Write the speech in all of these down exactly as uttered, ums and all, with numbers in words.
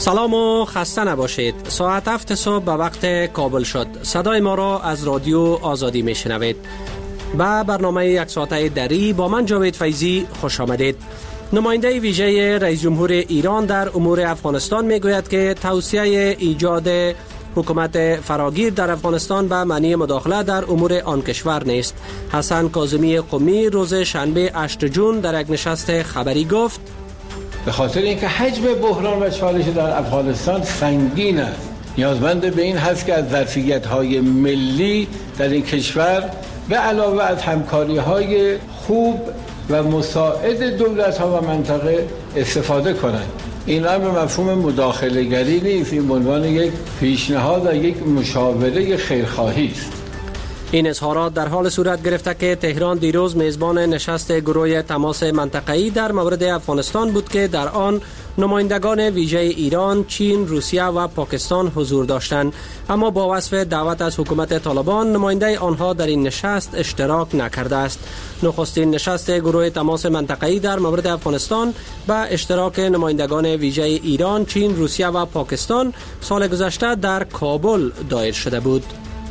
سلام و خسته نباشید. ساعت هفت صبح به وقت کابل شد. صدای ما را از رادیو آزادی میشنوید. به برنامه یک ساعته دری با من جاوید فیضی خوش آمدید. نماینده ویژه رئیس جمهور ایران در امور افغانستان میگوید که توصیه ایجاد حکومت فراگیر در افغانستان به معنی مداخله در امور آن کشور نیست. حسن کاظمی قمی روز شنبه هشتم ژوئن در یک نشست خبری گفت به خاطر اینکه حجم بحران و چالش در افغانستان سنگین است، نیازمند به این هست که از ظرفیت‌های ملی در این کشور به علاوه از همکاری‌های خوب و مساعد دولت‌ها و منطقه استفاده کنند. این امر مفهوم مداخله گری نیست، این به عنوان یک پیشنهاد و یک مشاوره خیرخواهی است. این اظهارات در حال صورت گرفته که تهران دیروز میزبان نشست گروه تماس منطقه‌ای در مورد افغانستان بود که در آن نمایندگان ویژه ایران، چین، روسیه و پاکستان حضور داشتند، اما با وصف دعوت از حکومت طالبان نماینده آنها در این نشست اشتراک نکرده است. نخستین نشست گروه تماس منطقه‌ای در مورد افغانستان به اشتراک نمایندگان ویژه ایران، چین، روسیه و پاکستان سال گذشته در کابل دایر شده بود.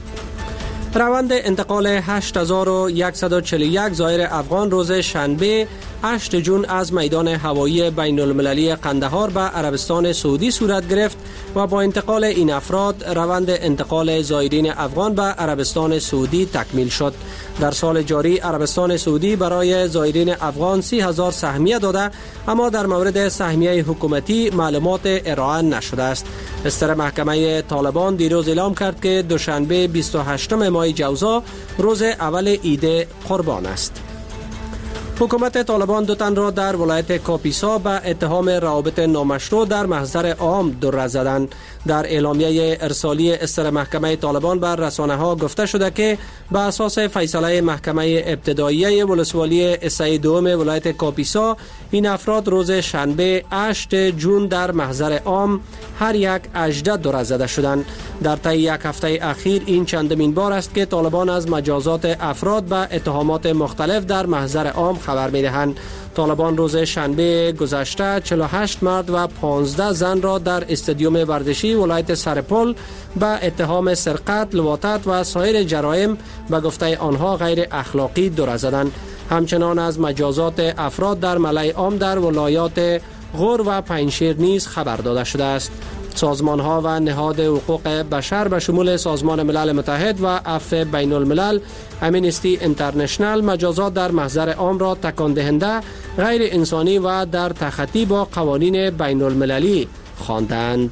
روند انتقال هشت هزار و صد و چهل و یک زائر افغان روز شنبه هشتم ژوئن از میدان هوایی بین المللی قندهار به عربستان سعودی صورت گرفت و با انتقال این افراد روند انتقال زائرین افغان به عربستان سعودی تکمیل شد. در سال جاری عربستان سعودی برای زائرین افغان سی هزار سهمیه داده، اما در مورد سهمیه حکومتی معلومات ارائه نشده است. استر محکمه طالبان دیروز اعلام کرد که دوشنبه بیست و هشتم ماه جوزا روز اول عید قربان است. حکومت طالبان دو تن را در ولایت کاپیسا به اتهام روابط نامشروع در محضر عام در زدند. در اعلامیه ارسالی استر محکمه طالبان بر رسانه ها گفته شده که به اساس فیصله محکمه ابتدایی ولسوالی اسعی دوم ولایت کاپیسا این افراد روز شنبه هشتم ژوئن در محضر عام هر یک هجده در زده شدند. در طی یک هفته اخیر این چندمین بار است که طالبان از مجازات افراد به اتهامات مختلف در محضر عام خبر می‌دهند. طالبان روز شنبه گذشته چهل و هشت مرد و پانزده زن را در استادیوم ورزشی ولایت سرپل به اتهام سرقت، لواطت و سایر جرایم به گفته آنها غیر اخلاقی در زدند. همچنان از مجازات افراد در ملأ عام در ولایات غور و پنجشیر نیز خبر داده شده است. سازمان ها و نهاد حقوق بشر به شمول سازمان ملل متحد و عفو بین الملل، امنستی انترنشنل مجازات در محضر عام را تکان دهنده، غیر انسانی و در تخطی با قوانین بین المللی خواندند.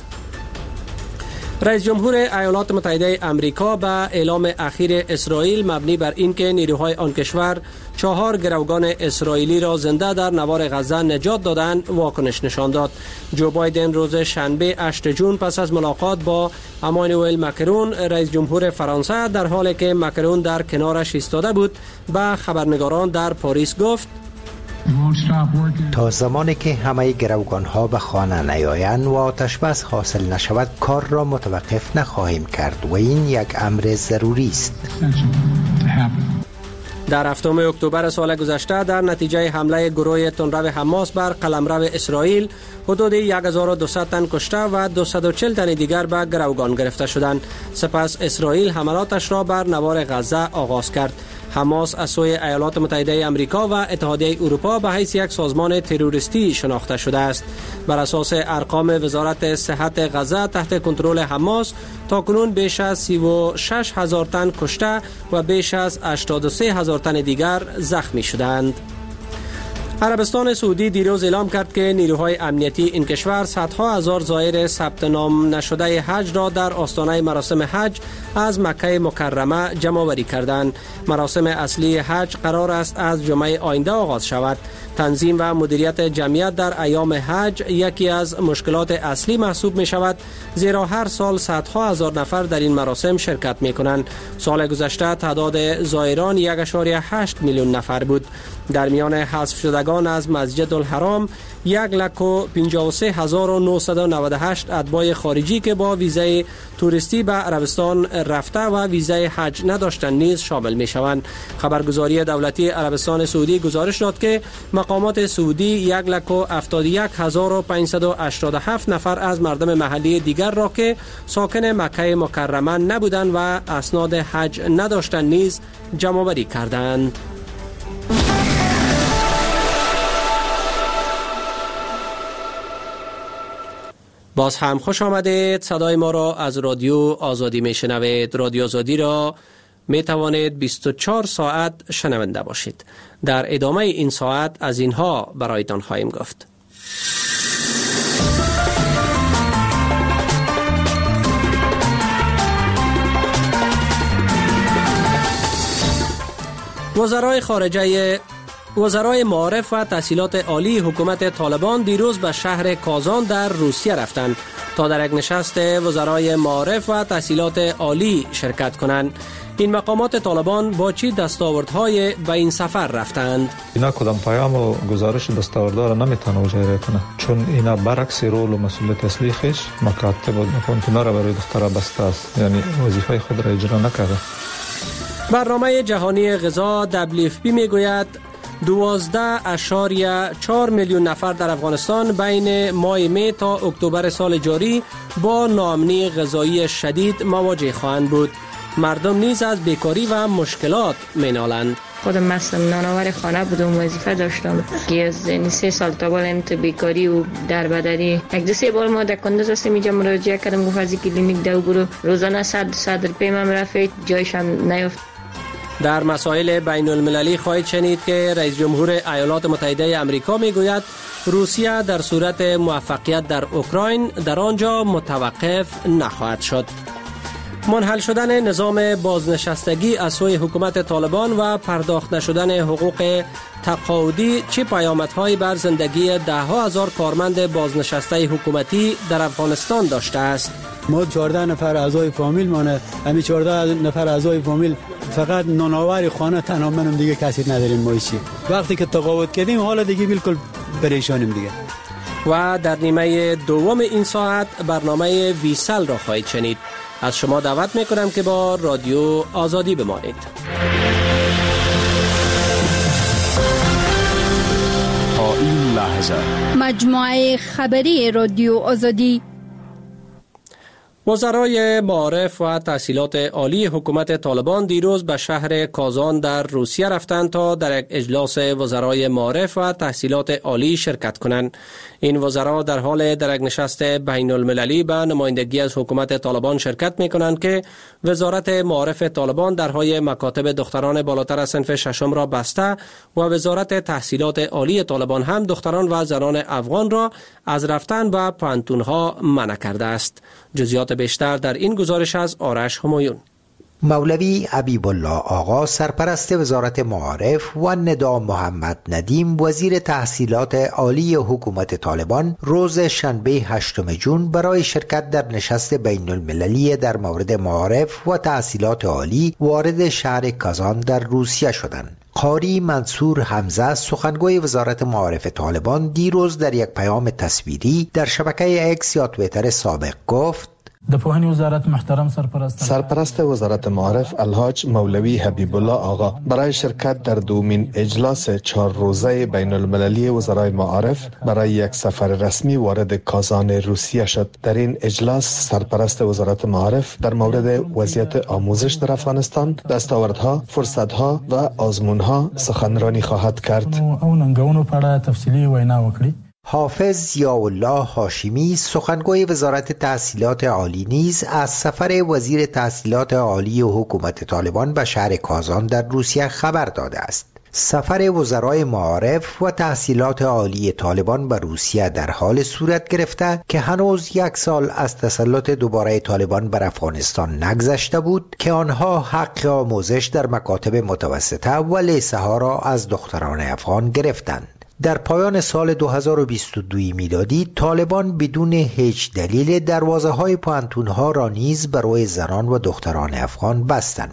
رئیس جمهور ایالات متحده آمریکا به اعلام اخیر اسرائیل مبنی بر اینکه نیروهای آن کشور چهار گروگان اسرائیلی را زنده در نوار غزه نجات دادند واکنش نشان داد. جو بایدن روز شنبه هشتم ژوئن پس از ملاقات با امانوئل مکرون رئیس جمهور فرانسه در حالی که مکرون در کنارش ایستاده بود به خبرنگاران در پاریس گفت تا زمانی که همه گروگان ها به خانه نیایند و آتش بس حاصل نشود کار را متوقف نخواهیم کرد و این یک امر ضروری است. در هفتم اکتبر سال گذشته در نتیجه حمله گروه تندرو حماس بر قلمرو اسرائیل حدود هزار و دویست تن کشته و دویست و چهل تن دیگر به گروگان گرفته شدند. سپس اسرائیل حملاتش را بر نوار غزه آغاز کرد. حماس از سوی ایالات متحده آمریکا و اتحادیه اروپا به حیث یک سازمان تروریستی شناخته شده است. بر اساس ارقام وزارت صحت غزه تحت کنترل حماس تاکنون بیش از سی و شش هزار تن کشته و بیش از هشتاد و سه هزار تن دیگر زخمی شدند. عربستان سعودی دیروز اعلام کرد که نیروهای امنیتی این کشور صدها هزار زائر ثبت نام نشده حج را در آستانه مراسم حج از مکه مکرمه جمع آوری کردند. مراسم اصلی حج قرار است از جمعه آینده آغاز شود. تنظیم و مدیریت جمعیت در ایام حج یکی از مشکلات اصلی محسوب می شود، زیرا هر سال صدها هزار نفر در این مراسم شرکت می کنند. سال گذشته تعداد زائران یک و هشت میلیون نفر بود. در میان حذف شدگان کنندگان از مسجد الحرام یک لک و پنجاه و سه هزار و نهصد و نود و هشت اتباع خارجی که با ویزای توریستی به عربستان رفته و ویزای حج نداشتند نیز شامل می شوند. خبرگزاری دولتی عربستان سعودی گزارش داد که مقامات سعودی یک لک و هفتاد و یک هزار و پانصد و هشتاد و هفت نفر از مردم محلی دیگر را که ساکن مکه مکرمه نبودند و اسناد حج نداشتند نیز جمع آوری کردند. باز هم خوش آمدید. صدای ما را از رادیو آزادی می شنوید. رادیو آزادی را می توانید بیست و چهار ساعت شنونده باشید. در ادامه این ساعت از اینها برایتان خواهیم گفت. وزرای خارجه وزرای معارف و تحصیلات عالی حکومت طالبان دیروز به شهر کازان در روسیه رفتند تا در یک نشست وزرای معارف و تحصیلات عالی شرکت کنند. این مقامات طالبان با چی دستاوردهای به این سفر رفتند؟ اینا کدام پیام و گزارش دستاوردها را نمیتونه اجرا کنه، چون اینا برعکس رول و مسئولیت اصلی خویش مکاتب و کنتونا را برای دخترها بسته است، یعنی وظیفه خود را اجرا نکرده. برنامه جهانی غذا دبلیو اف پی میگوید دوازده اشاریه چهار میلیون نفر در افغانستان بین ماه می تا اکتبر سال جاری با ناامنی غذایی شدید مواجه خواهند بود. مردم نیز از بیکاری و مشکلات مینالند. خودم مثلا نانآور خانه بودم، وظیفه داشتم که از سه سال تا بالا تو بیکاری و دربدری. یک دو سه بار ما در کندوز هستیم اینجا مراجعه کردم، گفت از کلینیک دو برو، روزانه صد صد روپیه من رفت، جایش هم نیافت. در مسائل بین المللی خواهید شنید که رئیس جمهور ایالات متحده آمریکا میگوید روسیه در صورت موفقیت در اوکراین در آنجا متوقف نخواهد شد. منحل شدن نظام بازنشستگی از سوی حکومت طالبان و پرداخت نشدن حقوق تقاعدی چه پیامدهایی بر زندگی ده ها هزار کارمند بازنشسته حکومتی در افغانستان داشته است؟ ما چهارده نفر اعضای فامیل مانه، همین چهارده نفر اعضای فامیل فقط نانآور خانه تنها منم، دیگه کسی نداریم. ما چی وقتی که تقاعد کردیم حالا دیگه بالکل پریشانیم دیگه. و در نیمه دوم این ساعت برنامه ویسل را خواهید شنید. از شما دعوت میکنم که با رادیو آزادی بمانید. تا این لحظه مجموعه خبری رادیو آزادی. وزرای معارف و تحصیلات عالی حکومت طالبان دیروز به شهر کازان در روسیه رفتند تا در یک اجلاس وزرای معارف و تحصیلات عالی شرکت کنند. این وزرا در حال در یک نشست بین المللی به نمایندگی از حکومت طالبان شرکت می کنند که وزارت معارف طالبان درهای مکاتب دختران بالاتر از صنف ششم را بسته و وزارت تحصیلات عالی طالبان هم دختران و زنان افغان را از رفتن به پانتونها منع کرده است. جزئیات بیشتر در این گزارش از آرش همایون. مولوی حبیب الله آقا سرپرست وزارت معارف و ندا محمد ندیم وزیر تحصیلات عالی حکومت طالبان روز شنبه هشتم ژوئن برای شرکت در نشست بین المللی در مورد معارف و تحصیلات عالی وارد شهر کازان در روسیه شدند. قاری منصور حمزه سخنگوی وزارت معارف طالبان دیروز در یک پیام تصویری در شبکه اکس یا توییتر سابق گفت: د پوهنې وزارت محترم سرپرست سرپرست وزارت معارف الحاج مولوی حبیب الله آقا برای شرکت در دومین اجلاس چهار روزه بین المللی وزرای معارف برای یک سفر رسمی وارد کازان روسیه شد. در این اجلاس سرپرست وزارت معارف در مورد وضعیت آموزش در افغانستان، دستاوردها، فرصتها و آزمونها سخنرانی خواهد کرد. او ننګونو په اړه تفصیلی وینا وکړي. حافظ ضیاءالله هاشمی سخنگوی وزارت تحصیلات عالی نیز از سفر وزیر تحصیلات عالی حکومت طالبان به شهر کازان در روسیه خبر داده است. سفر وزرای معارف و تحصیلات عالی طالبان به روسیه در حال صورت گرفته که هنوز یک سال از تسلط دوباره طالبان بر افغانستان نگذشته بود که آنها حق آموزش در مکاتب متوسطه و لیسه ها را از دختران افغان گرفتند. در پایان سال دو هزار و بیست و دو میلادی طالبان بدون هیچ دلیل دروازه های پانتون ها را نیز برای زنان و دختران افغان بستند.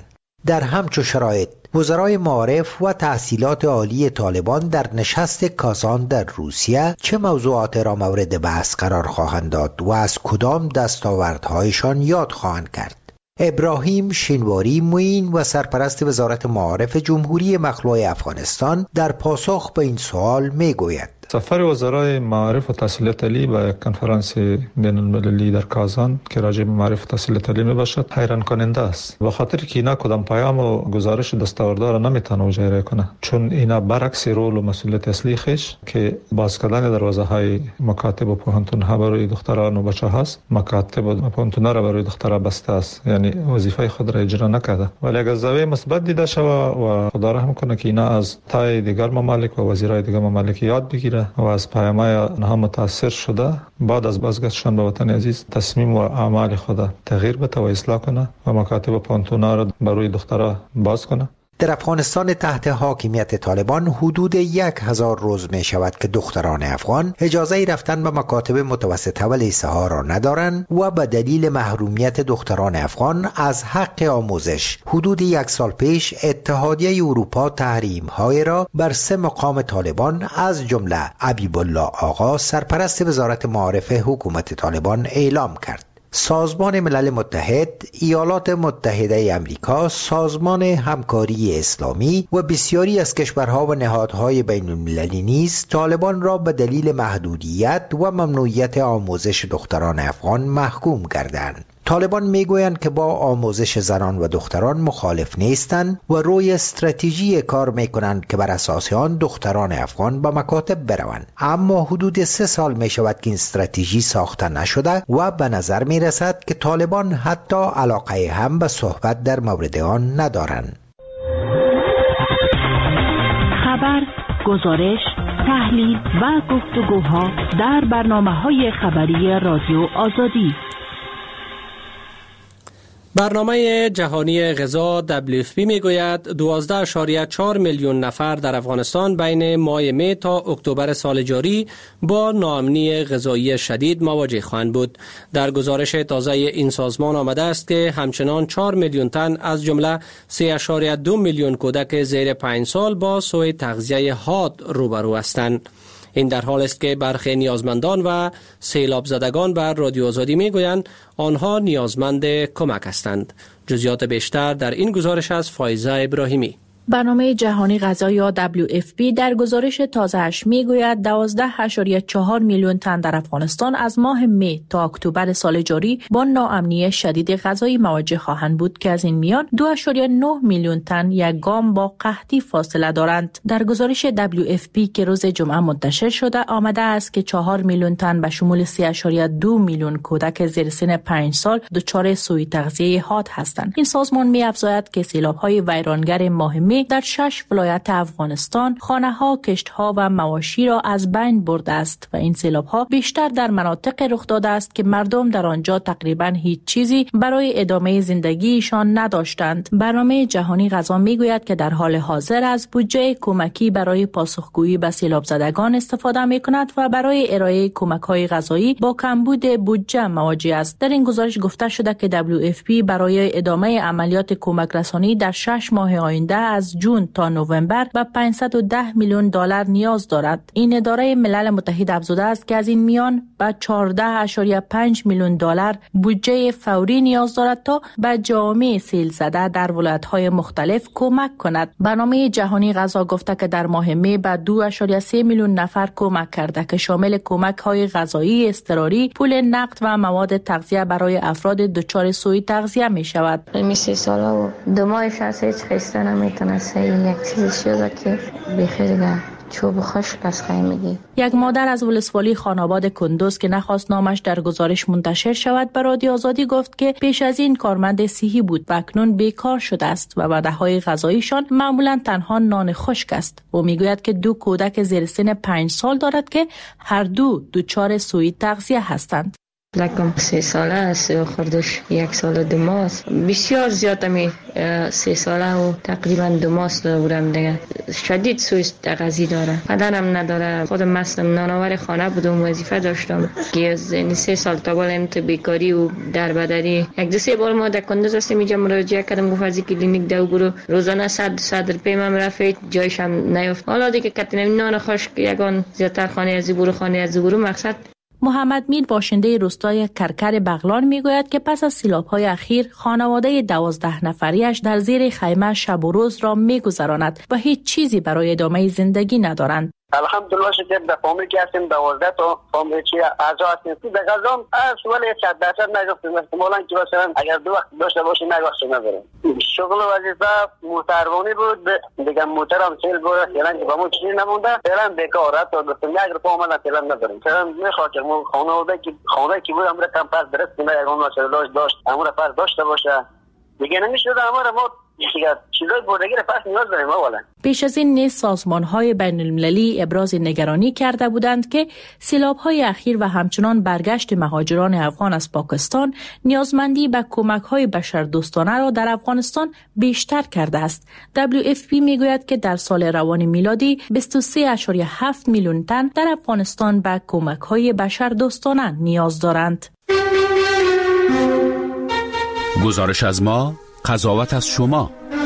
در همچو شرایط وزرای معارف و تحصیلات عالی طالبان در نشست کازان در روسیه چه موضوعات را مورد بحث قرار خواهند داد و از کدام دستاوردهایشان یاد خواهند کرد؟ ابراهیم شینواری معین و سرپرست وزارت معارف جمهوری مخلوع افغانستان در پاسخ به این سوال میگوید: سفر وزرای معارف و تحصیلات عالی به کنفرانس بین المللی در کازان که راجع به معارف و تحصیلات عالی می باشد حیران کننده است، به خاطر که اینا کدام پیام و گزارش دستاوردار نمیتونه اجرا کنه، چون اینا برعکس رول و مسئولیت اصلی خش که باز کردن دروازه های مکاتب و پوهنتون ها برای دختران و بچه هاست، مکاتب و پوهنتون را برای دخترها بسته است، یعنی وظیفه خود را اجرا نکرده. ولی اگر زاویه مثبت دیده شود و خدا رحم کنه که اینا از تای دیگر ممالک و وزیرای دیگر ممالک یاد بگیره و از پیام‌های آنها متاثر شده، بعد از بازگشتشان به وطن عزیز تصمیم و اعمال خود تغییر بده و اصلاح کنه و مکاتب و پوهنتون‌ها را برای دخترها باز کنه. در افغانستان تحت حاکمیت طالبان حدود یک هزار روز می شود که دختران افغان اجازه رفتن به مکاتب متوسطه و لیسه ها را ندارند و به دلیل محرومیت دختران افغان از حق آموزش حدود یک سال پیش اتحادیه اروپا تحریم های را بر سه مقام طالبان از جمله حبیب الله آقا سرپرست وزارت معارف حکومت طالبان اعلام کرد. سازمان ملل متحد، ایالات متحده امریکا، سازمان همکاری اسلامی و بسیاری از کشورها و نهادهای بین المللی نیز طالبان را به دلیل محدودیت و ممنوعیت آموزش دختران افغان محکوم کردند. طالبان میگویند که با آموزش زنان و دختران مخالف نیستند و روی استراتژی کار میکنند که بر اساس آن دختران افغان به مکاتب بروند، اما حدود سه سال می شود که این استراتژی ساخته نشده و به نظر می رسد که طالبان حتی علاقه هم به صحبت در مورد آن ندارند. خبر، گزارش، تحلیل و گفتگوها در برنامه‌های خبری رادیو آزادی. برنامه جهانی غذا دبلیو اف پی میگوید دوازده اشاریه چهار میلیون نفر در افغانستان بین ماه می تا اکتبر سال جاری با ناامنی غذایی شدید مواجه خواهند بود. در گزارش تازه این سازمان آمده است که همچنان چهار میلیون تن از جمله سه اشاریه دو میلیون کودک زیر پنج سال با سوء تغذیه حاد روبرو هستند. این در حال است که برخی نیازمندان و سیلاب زدگان بر رادیو آزادی میگویند آنها نیازمند کمک هستند. جزئیات بیشتر در این گزارش از فایزه ابراهیمی. برنامه جهانی غذا یا دبلیو اف پی در گزارش تازه‌اش میگوید دوازده اشاریه چهار میلیون تن در افغانستان از ماه می تا اکتبر سال جاری با ناامنی شدید غذایی مواجه خواهند بود که از این میان دو اشاریه نه میلیون تن یک گام با قحطی فاصله دارند. در گزارش دبلیو اف پی که روز جمعه منتشر شده آمده است که چهار میلیون تن به شمول سه اشاریه دو میلیون کودک زیر سن پنج سال دچار سوء تغذیه حاد هستند. این سازمان می‌افزاید که سیلاب‌های ویرانگر ماه می در شش ولایت افغانستان خانه‌ها، کشت‌ها و مواشی را از بین برده است و این سیلاب‌ها بیشتر در مناطق رخ داده است که مردم در آنجا تقریباً هیچ چیزی برای ادامه زندگیشان نداشتند. برنامه جهانی غذا میگوید که در حال حاضر از بودجه کمکی برای پاسخگویی به سیلاب زدگان استفاده می‌کند و برای ارائه کمک‌های غذایی با کمبود بودجه مواجه است. در این گزارش گفته شده که دبلیو اف پی برای ادامه عملیات کمک رسانی در شش ماه آینده از جون تا نوامبر به پانصد و ده میلیون دلار نیاز دارد. این اداره ملل متحد افزوده است که از این میان به چهارده اشاریه پنج میلیون دلار بودجه فوری نیاز دارد تا به جامعه سیل زده در ولایت‌های مختلف کمک کند. برنامه جهانی غذا گفته که در ماه می به دو اشاریه سه میلیون نفر کمک کرده که شامل کمک‌های غذایی، اضطراری، پول نقد و مواد تغذیه برای افراد دچار سوء تغذیه می شود. می سه ساله و دو ماهش از هیچ خسته نمیتونه سه یک چیزی شده که بخیر چوب خشک از خیلی میگی. یک مادر از ولسوالی خاناباد کندوز که نخواست نامش در گزارش منتشر شود به رادیو آزادی گفت که پیش از این کارمند صحی بود و اکنون بیکار شده است و وعده‌های غذاییشان معمولا تنها نان خشک است. او میگوید که دو کودک زیر سن پنج سال دارد که هر دو دچار سوء تغذیه هستند. لکم سه ساله است و خردش یک سال دو ماست. بسیار زیاد می سه ساله و تقریبا دو ماست دارم دیگه. شدید سویست غذی داره. بدنم نداره. خودم مستم نانآور خانه بودم، وظیفه داشتم که از سه سال تا بالا تو بیکاری و دربدری. یک دو سه بار ما در کندوز هستیم اینجا مراجعه کردم، گفت از کلینیک دو برو، روزانه صد صد روپیه من رفت جایش هم نیافت. حالا دیگه کتنم نان خوش یگان زیادتر خانه از برو خانه از برو. مقصد محمد میر باشنده روستای کرکر بغلان میگوید که پس از سیلاب‌های اخیر خانواده دوازده نفریش در زیر خیمه شب و روز را میگذراند و هیچ چیزی برای ادامه زندگی ندارند. الحمدلله شکر در فامیل که هستیم دوازده تا فامیل چی اعضا هستیم. در غذام از ولی صد درصد نگفتیم. احتمالاً که مثلا اگر دو وقت داشته باشیم نگفتیم نداریم. شغل و وظیفه موتروانی بود، دیگه موترم سیل بود، فعلا که با ما چیزی نمونده، فعلا بیکاره تا گفتم یک روپا آمدن فعلا نداریم. فعلا میخواد که ما خانواده که خانواده که بود امر کم پس درست کنه، یگان مسئله داشت امر پس داشته باشه. دیگه نمیشه امر ما پیش از این نیز سازمان‌های بین‌المللی ابراز نگرانی کرده بودند که سیلاب‌های اخیر و همچنان برگشت مهاجران افغان از پاکستان نیازمندی به کمک‌های بشردوستانه را در افغانستان بیشتر کرده است. دبلیو اف پی میگوید که در سال روان میلادی بیست و سه ممیز هفت میلیون تن در افغانستان به کمک‌های بشردوستانه نیاز دارند. گزارش از ما، قضاوت از شما.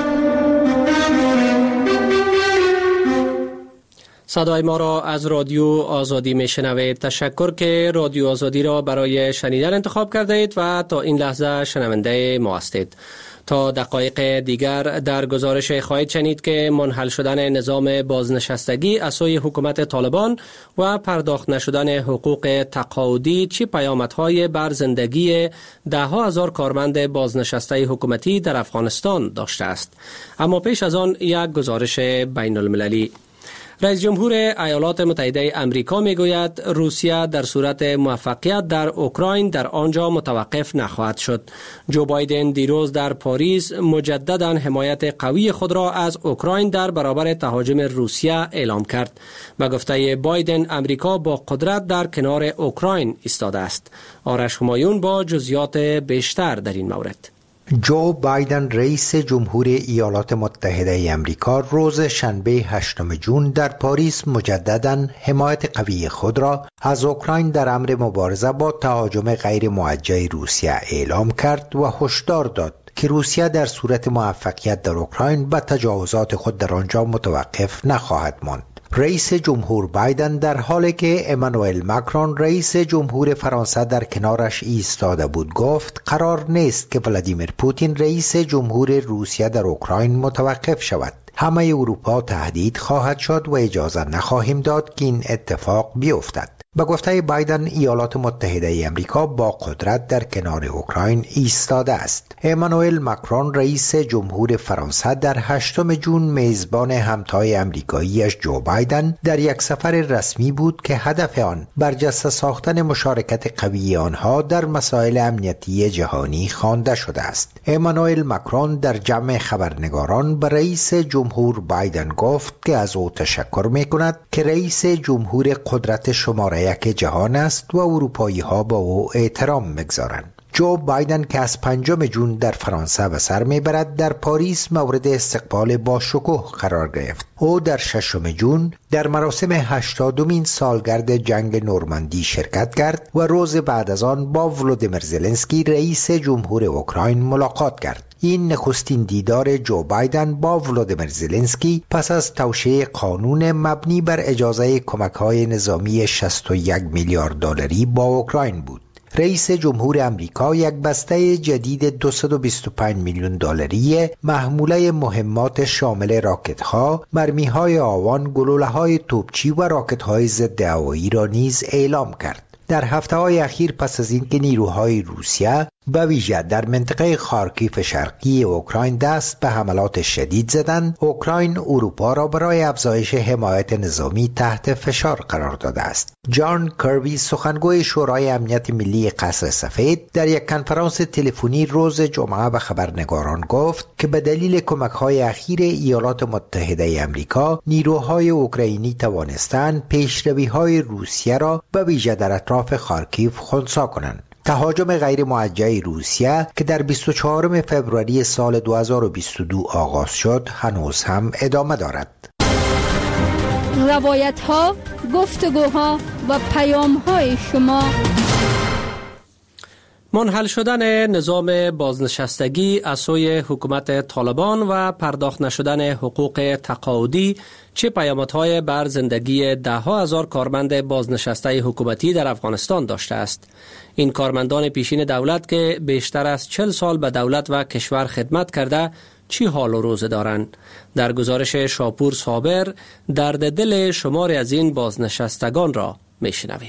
صدای ما را از رادیو آزادی میشنوید. تشکر که رادیو آزادی را برای شنیدن انتخاب کرده اید و تا این لحظه شنونده ما هستید. تا دقایق دیگر در گزارش خواهید شنید که منحل شدن نظام بازنشستگی از سوی حکومت طالبان و پرداخت نشدن حقوق تقاعدی چه پیامدهای بر زندگی ده ها هزار کارمند بازنشسته حکومتی در افغانستان داشته است. اما پیش از آن یک گزارش بین المللی. رئیس جمهور ایالات متحده امریکا میگوید روسیه در صورت موفقیت در اوکراین در آنجا متوقف نخواهد شد. جو بایدن دیروز در پاریس مجددا حمایت قوی خود را از اوکراین در برابر تهاجم روسیه اعلام کرد. به گفته بایدن امریکا با قدرت در کنار اوکراین ایستاده است. آرش همایون با جزئیات بیشتر در این مورد. جو بایدن رئیس جمهور ایالات متحده ای امریکا روز شنبه هشتم ژوئن در پاریس مجددا حمایت قوی خود را از اوکراین در امر مبارزه با تهاجم غیر موجه روسیه اعلام کرد و هشدار داد که روسیه در صورت موفقیت در اوکراین به تجاوزات خود در آنجا متوقف نخواهد ماند. رئیس جمهور بایدن در حالی که امانوئل ماکرون رئیس جمهور فرانسه در کنارش ایستاده بود گفت قرار نیست که ولادیمیر پوتین رئیس جمهور روسیه در اوکراین متوقف شود. همه اروپا تهدید خواهد شد و اجازه نخواهیم داد که این اتفاق بیفتد. به گفته بایدن ایالات متحده ای امریکا با قدرت در کنار اوکراین ایستاده است. امانوئل ماکرون رئیس جمهور فرانسه در هشتم ژوئن میزبان همتای امریکاییش جو بایدن در یک سفر رسمی بود که هدف آن برجسته ساختن مشارکت قوی آنها در مسائل امنیتی جهانی خوانده شده است. امانوئل ماکرون در جمع خبرنگاران به رئیس جمهور بایدن گفت که از او تشکر می‌کند که رئیس جمهور قدرت شماره یک جهان است و اروپایی ها با او احترام می‌گذارند. جو بایدن که از پنجم ژوئن در فرانسه به سر میبرد در پاریس مورد استقبال با شکوه قرار گرفت. او در ششم ژوئن در مراسم هشتادمین سالگرد جنگ نورماندی شرکت کرد و روز بعد از آن با ولودیمیر زلنسکی رئیس جمهور اوکراین ملاقات کرد. این نخستین دیدار جو بایدن با ولودیمیر زلنسکی پس از توشیح قانون مبنی بر اجازه کمک‌های نظامی شصت و یک میلیارد دلاری با اوکراین بود. رئیس جمهور امریکا یک بسته جدید دویست و بیست و پنج میلیون دلاری محموله مهمات شامل راکت‌ها، مرمی‌های آوان، گلوله‌های توپچی و راکت‌های ضد هوایی را نیز اعلام کرد. در هفته‌های اخیر پس از اینکه نیروهای روسیه به ویژه در منطقه خارکیف شرقی اوکراین دست به حملات شدید زدند، اوکراین اروپا را برای افزایش حمایت نظامی تحت فشار قرار داده است. جان کربی سخنگوی شورای امنیت ملی قصر سفید در یک کنفرانس تلفنی روز جمعه به خبرنگاران گفت که به دلیل کمک‌های اخیر ایالات متحده ای آمریکا نیروهای اوکراینی توانستند پیشروی‌های روسیه را به ویژه در اطراف خارکیف خنثی کنند. تهاجم غیر موجه روسیه که در بیست و چهارم فوریه سال دو هزار و بیست و دو آغاز شد هنوز هم ادامه دارد. روایت ها، گفتگوها و پیام های شما. منحل شدن نظام بازنشستگی از سوی حکومت طالبان و پرداخت نشدن حقوق تقاعدی چه پیامدهای بر زندگی ده ها هزار کارمند بازنشسته حکومتی در افغانستان داشته است؟ این کارمندان پیشین دولت که بیشتر از چهل سال به دولت و کشور خدمت کرده چی حال و روز دارند؟ در گزارش شاپور صابر درد دل شماری از این بازنشستگان را میشنویم.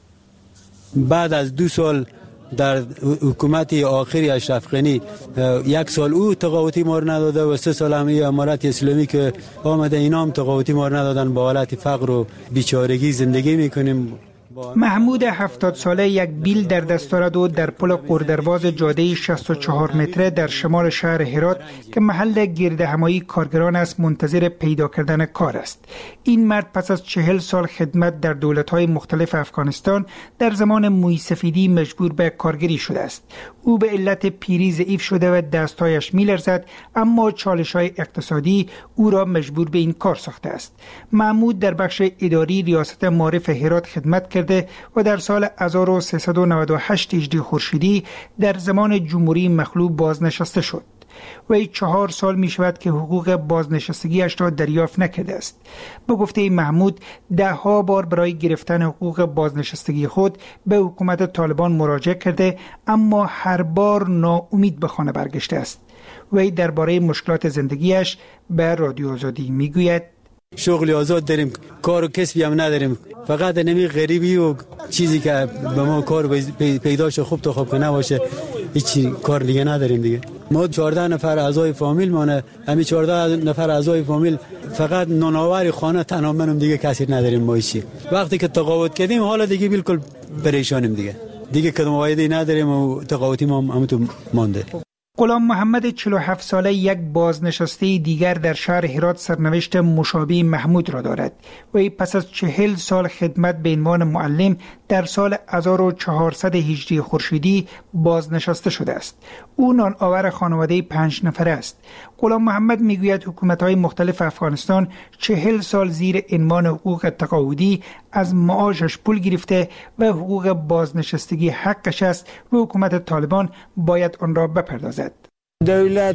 بعد از دو سال در حکومت آخری اشرف غنی یک سال او تقاعدی مار نداده و سه سال هم امارت اسلامی که آمده اینا هم تقاعدی مار ندادن. با حالت فقر و بیچارگی زندگی میکنیم. محمود هفتاد ساله یک بیل در دست دارد و در پل قردرواز جاده شصت و چهار متره در شمال شهر هرات که محل گرد همایی کارگران است منتظر پیدا کردن کار است. این مرد پس از چهل سال خدمت در دولت‌های مختلف افغانستان در زمان موی سفیدی مجبور به کارگری شده است. او به علت پیری ضعیف شده و دستایش می‌لرزد، اما چالش‌های اقتصادی او را مجبور به این کار ساخته است. محمود در بخش اداری ریاست معارف هرات خدمت کرد و در سال هزار و سیصد و نود و هشت هجری خورشیدی در زمان جمهوری مخلوع بازنشسته شد. وی چهار سال می شود که حقوق بازنشستگیش را دریافت نکرده است. به گفته محمود ده ها بار برای گرفتن حقوق بازنشستگی خود به حکومت طالبان مراجعه کرده، اما هر بار ناامید به خانه برگشته است. وی درباره مشکلات زندگیش به رادیو آزادی می گوید: شغل آزاد داریم، کار و کسبی هم نداریم، فقط نمی غریبی و چیزی که به ما کار پیدا شه خوب تا خوب که نباشه هیچ کار دیگه نداریم دیگه. ما چهارده نفر اعضای فامیل مانه، همین چهارده نفر اعضای فامیل فقط نانآور خانه تنها منم دیگه کسی نداریم. ما هیچی وقتی که تقاعد کردیم حالا دیگه بالکل پریشانیم دیگه دیگه کدوم وایدی نداریم و تقاعدی ما همون مانده. غلام محمد چهل و هفت ساله یک بازنشسته دیگر در شهر هرات سرنوشت مشابه محمود را دارد. وی پس از چهل سال خدمت به عنوان معلم در سال هزار و چهارصد هجری خورشیدی بازنشسته شده است. او نان آور خانواده پنج نفره است. غلام محمد میگوید حکومت‌های مختلف افغانستان چهل سال زیر عنوان حقوق تقاعدی از معاشش پول گرفته و حقوق بازنشستگی حقش است و حکومت طالبان باید آن را بپردازد. دولت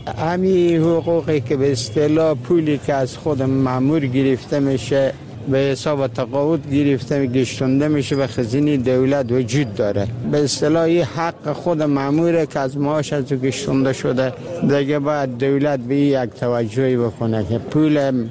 همین حقوقی که به اصطلاح پولی که از خود مأمور گرفته میشه به حساب تقاعد گرفته گشتونده میشه و خزینه دولت وجود داره. به اصطلاح حق خود مأمور که از معاش از گشتونده شده دیگه باید دولت به یک توجهی بکنه که پول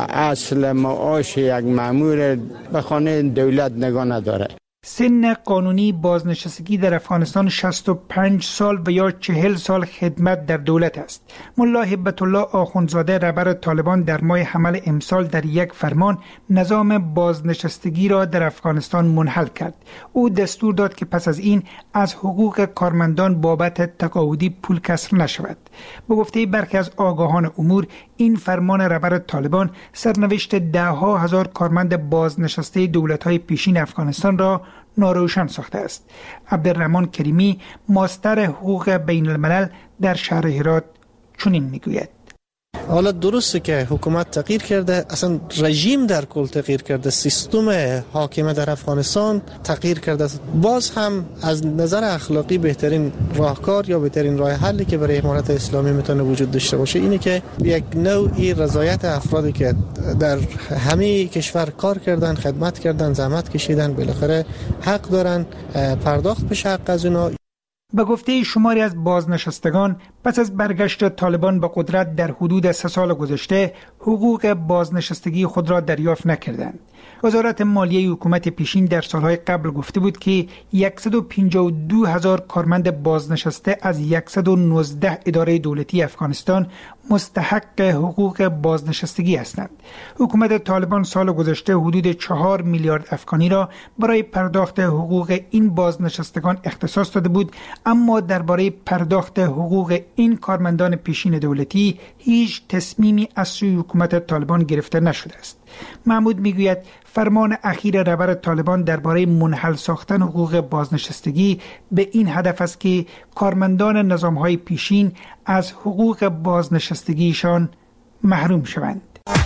اصل معاش یک مأمور به خانه دولت نگاه نداره. سن قانونی بازنشستگی در افغانستان شصت و پنج سال و یا چهل سال خدمت در دولت است. ملا هبت الله آخوندزاده رهبر طالبان در ماه حمل امسال در یک فرمان نظام بازنشستگی را در افغانستان منحل کرد. او دستور داد که پس از این از حقوق کارمندان بابت تقاعدی پول کسر نشود. به گفته برخی از آگاهان امور این فرمان رهبر طالبان سرنوشت ده ها هزار کارمند بازنشسته دولت‌های پیشین افغانستان را ناروشن ساخته است. عبدالرحمن کریمی ماستر حقوق بین الملل در شهر هرات چنین میگوید: حالا درسته که حکومت تغییر کرده، اصلا رژیم در کل تغییر کرده، سیستم حاکمه در افغانستان تغییر کرده. باز هم از نظر اخلاقی بهترین راهکار یا بهترین راه حلی که برای امارت اسلامی میتونه وجود داشته باشه اینه که یک نوعی رضایت افرادی که در همه کشور کار کردن، خدمت کردن، زحمت کشیدن، بالاخره حق دارن پرداخت بشه حق از اونا. به گفته شماری از بازنشستگان پس از برگشت طالبان به قدرت در حدود سه سال گذشته حقوق بازنشستگی خود را دریافت نکردند. وزارت مالیه حکومت پیشین در سالهای قبل گفته بود که صد و پنجاه و دو هزار کارمند بازنشسته از صد و نوزده اداره دولتی افغانستان مستحق حقوق بازنشستگی هستند. حکومت طالبان سال گذشته حدود چهار میلیارد افغانی را برای پرداخت حقوق این بازنشستگان اختصاص داده بود، اما درباره پرداخت حقوق این کارمندان پیشین دولتی هیچ تصمیمی از سوی حکومت طالبان گرفته نشده است. محمود میگوید فرمان اخیر رهبر طالبان درباره منحل ساختن حقوق بازنشستگی به این هدف است که کارمندان نظام‌های پیشین از حقوق بازنشستگیشان محروم شوند.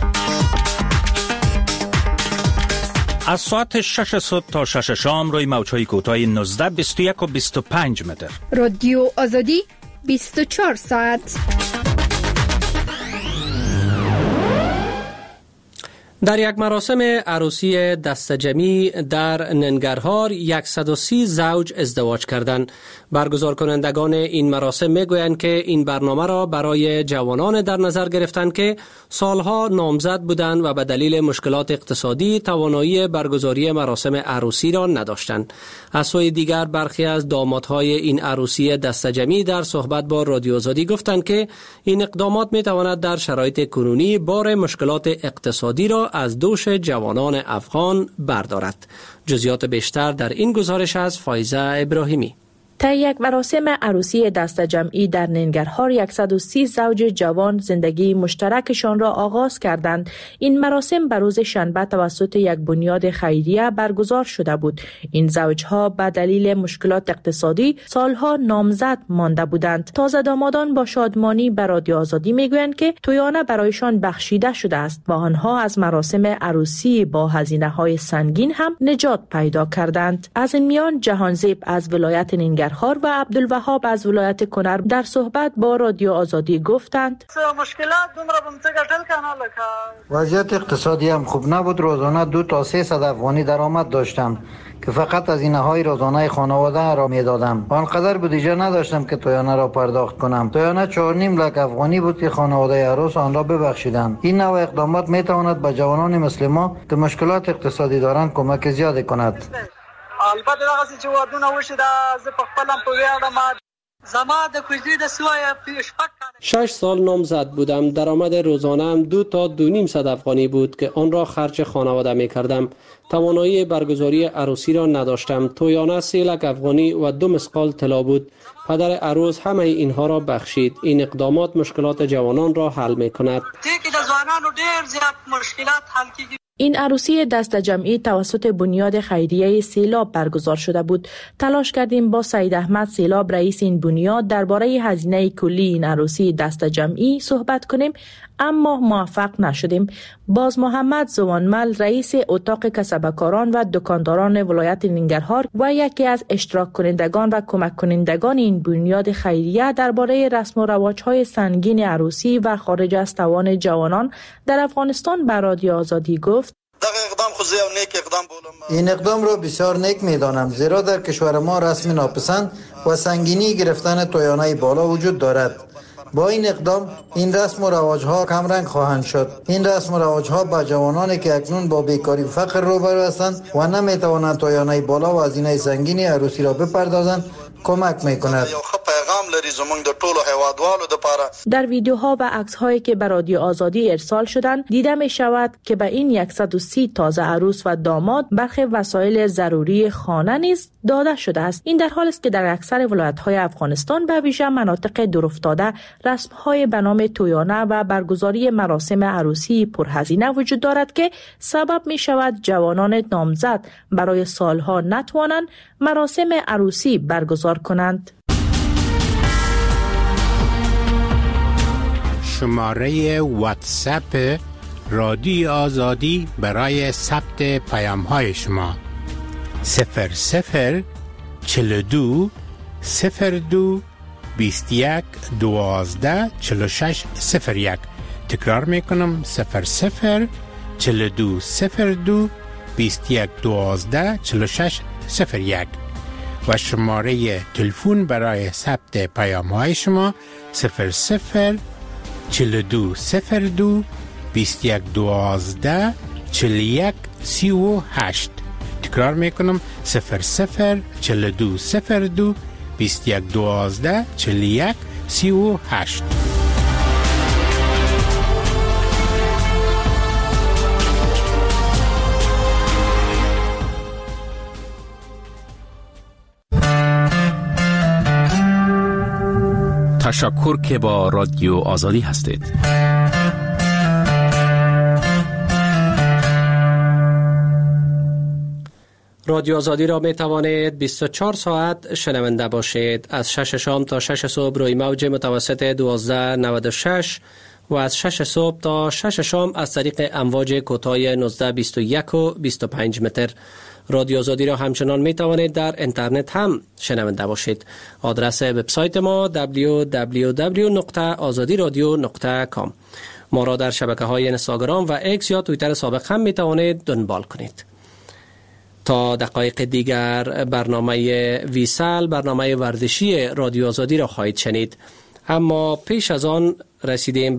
از ساعت شش صبح تا شش شام روی موج‌های کوتاه نوزده، بیست و یک و بیست و پنج متر. رادیو آزادی بیست و چهار ساعت. در یک مراسم عروسی دستجمعی در ننگرهار صد و سی زوج ازدواج کردند. برگزار کنندگان این مراسم میگویند که این برنامه را برای جوانان در نظر گرفتند که سالها نامزد بودند و به دلیل مشکلات اقتصادی توانایی برگزاری مراسم عروسی را نداشتند. از سوی دیگر برخی از دامادهای این عروسی دستجمعی در صحبت با رادیو آزادی گفتند که این اقدامات میتواند در شرایط کنونی بار مشکلات اقتصادی را از دوش جوانان افغان بردارد. جزئیات بیشتر در این گزارش از فایزه ابراهیمی. طی یک مراسم عروسی دستجمعی در ننگرهار صد و سی زوج جوان زندگی مشترکشان را آغاز کردند. این مراسم بر روز شنبه توسط یک بنیاد خیریه برگزار شده بود. این زوجها به دلیل مشکلات اقتصادی سالها نامزد مانده بودند. تازه دامادان با شادمانی به رادیو آزادی میگویند که تویانه برایشان بخشیده شده است و آنها از مراسم عروسی با هزینه‌های سنگین هم نجات پیدا کردند. از این میان جهانزیب از ولایت ننگرهار و عبدالوهاب از ولایت کنر در صحبت با رادیو آزادی گفتند وضعیت اقتصادی هم خوب نبود. روزانه دو تا سه صد افغانی درآمد داشتم که فقط هزینه های روزانه خانواده را میدادم. آنقدر بودجه نداشتم که تویانه را پرداخت کنم. تویانه چهار نیم لک افغانی بود که خانواده عروس آن را ببخشیدند. این نوع اقدامات میتواند به جوانان مثل ما که مشکلات اقتصادی دارند کمک زیادی کند. البته دغه چې وادونه وشي دا زه په خپلم په ویاړم. زما د کوژدې د سوای شپږ شش سال نامزد بودم. درآمد روزانه‌ام دو تا دو نیم صد افغانی بود که آن را خرج خانواده می کردم. توانایی برگزاری عروسی را نداشتم. تویانه سه لک افغانی و دو مسقال طلا بود. پدر عروس همه اینها را بخشید. این اقدامات مشکلات جوانان را حل می کند. دغه د ځوانانو ډېر زیات مشکلات حل کیږي. این عروسی دست جمعی توسط بنیاد خیریه سیلاب برگزار شده بود. تلاش کردیم با سید احمد سیلاب رئیس این بنیاد درباره هزینه کلی این عروسی دست جمعی صحبت کنیم، اما موفق نشدیم. باز محمد زوانمل رئیس اتاق کسبکاران و دکانداران ولایت ننگرهار و یکی از اشتراک کنندگان و کمک کنندگان این بنیاد خیریه درباره رسم و رواج‌های سنگین عروسی و خارج از توان جوانان در افغانستان بر رادیو آزادی گفت: این اقدام را بسیار نیک می‌دانم، زیرا در کشور ما رسم ناپسند و سنگینی گرفتن تویانه بالا وجود دارد. با این اقدام این رسم و رواج‌ها کم رنگ خواهند شد. این رسم و رواج‌ها با جوانانی که اکنون با بیکاری و فقر روبرو هستند و نمی‌توانند تویانه بالا و هزینه سنگین عروسی را بپردازند کمک می‌کند. در ویدیوها و عکس‌هایی که به رادیو آزادی ارسال شدند دیده می شود که به این صد و سی تازه عروس و داماد برخی وسایل ضروری خانه نیز داده شده است. این در حالی است که در اکثر ولایت‌های افغانستان به ویژه مناطق دورافتاده رسم‌های به نام تویانه و برگزاری مراسم عروسی پرهزینه وجود دارد که سبب می شود جوانان نامزد برای سالها نتوانند مراسم عروسی برگزار کنند. شماره واتساپ رادیو آزادی برای ثبت پیام های شما صفر صفر چهل و دو صفر دو بیست و یک دوازده چهل و شش صفر یک. تکرار میکنم صفر صفر چهل و دو صفر دو بیست و یک دوازده چهل و شش صفر یک و شماره تلفن برای ثبت پیام های شما صفر صفر چهل و دو صفر دو بیست و یک دوازده چهل و یک سی و هشت. تکرار میکنم صفر صفر چهل و دو صفر دو بیست و یک دوازده چهل و یک سی و هشت. تشکر که با رادیو آزادی هستید. رادیو آزادی را می توانید بیست و چهار ساعت شنونده باشید. از شش شام تا شش صبح روی موج متوسط دوازده نود و شش و از شش صبح تا شش شام از طریق امواج کوتاه نوزده بیست و یک و بیست و پنج متر. رادیو آزادی را همچنان می توانید در اینترنت هم شنونده باشید. آدرس وبسایت ما دبلیو دبلیو دبلیو نقطه آزادی رادیو نقطه کام. ما را در شبکه‌های اینستاگرام و ایکس یا توییتر سابق هم می توانید دنبال کنید. تا دقایق دیگر برنامه ویسال، برنامه ورزشی رادیو آزادی را خواهید شنید. اما پیش از آن رسیدیم